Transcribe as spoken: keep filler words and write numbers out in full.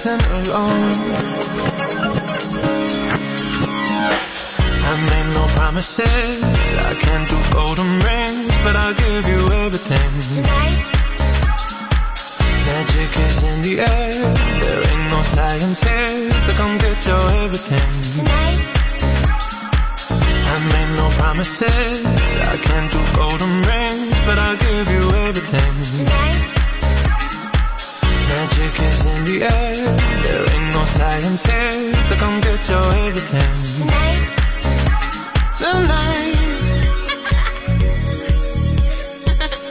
dancing alone. I made no promises, I can't do golden rings, but I'll give you everything. Tonight, magic is in the air, there ain't no science here to come get your everything. tonight, I made no promises, I can't do golden rings, but I'll give you everything. tonight, Magic is in the air, there ain't no science here